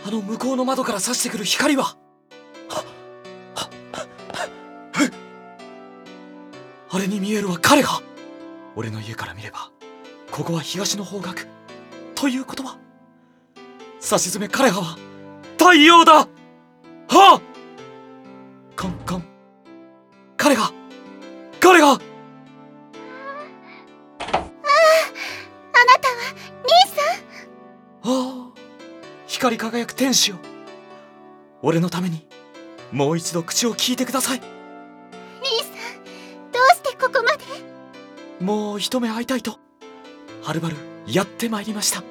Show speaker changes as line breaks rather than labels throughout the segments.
あの向こうの窓から差してくる光は、あれに見えるは彼が。俺の家から見ればここは東の方角ということは、さしずめ彼は太陽だ。はあ、カンカン、彼が
あなたは兄さん。
ああ、光り輝く天使よ、俺のためにもう一度口を聞いてください。
兄さん、どうしてここまで？
もう一目会いたいとはるばるやってまいりました。
兄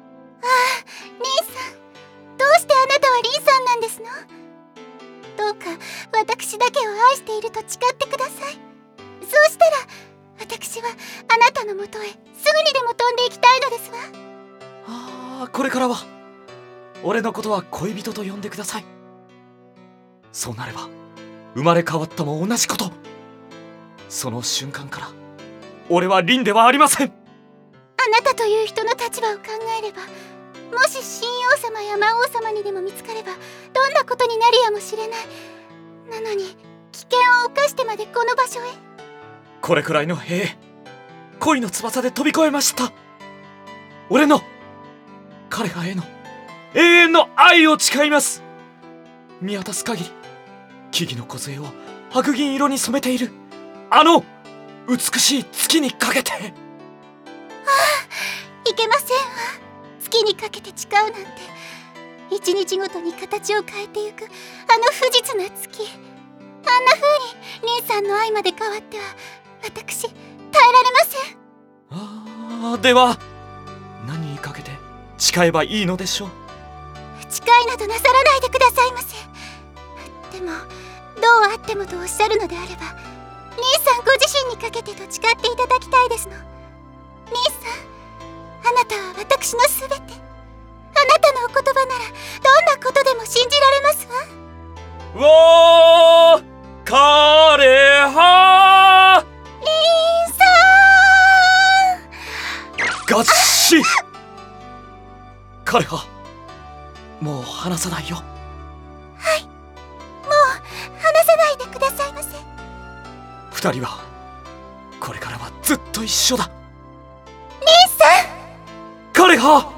さん、どうしてあなたはリンさんなんですの？どうか私だけを愛していると誓ってください。そうしたら私はあなたのもとへすぐにでも飛んでいきたいのですわ。
ああ、これからは俺のことは恋人と呼んでください。そうなれば生まれ変わったも同じこと。その瞬間から俺はリンではありません。
あなたという人の立場を考えれば、もし神王様や魔王様にでも見つかればどんなことになるやもしれない。なのに危険を冒してまでこの場所へ。
これくらいの兵、恋の翼で飛び越えました。俺の彼がへの永遠の愛を誓います。見渡す限り木々の梢を白銀色に染めているあの美しい月にかけて。
いけませんわ。月にかけて誓うなんて。一日ごとに形を変えてゆくあの不実な月、あんな風にリンさんの愛まで変わっては私耐えられません。
ああ、では何にかけて誓えばいいのでしょう。
誓いなどなさらないでくださいませ。でもどうあってもとおっしゃるのであれば、リンさんご自身にかけてと誓っていただきたいですの。リンさん、あなたは私のすべて。あなたのお言葉ならどんなことでも信じられますわ。
わー、彼は
リンさん。
ガッシ彼はもう離さないよ。
はい、もう離さないでくださいませ。
二人はこれからはずっと一緒だ。
リンさん。
彼は